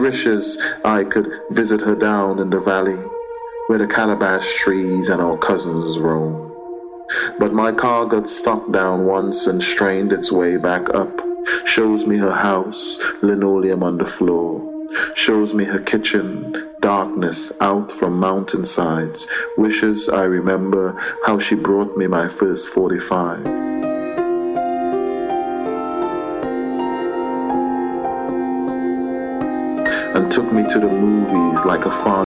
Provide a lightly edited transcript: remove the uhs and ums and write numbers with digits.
wishes I could visit her down in the valley, where the calabash trees and our cousins roam. But my car got stuck down once and strained its way back up. Shows me her house, linoleum on the floor. Shows me her kitchen, darkness out from mountainsides. Wishes I remember how she brought me my first 45. And took me to the movies like a fond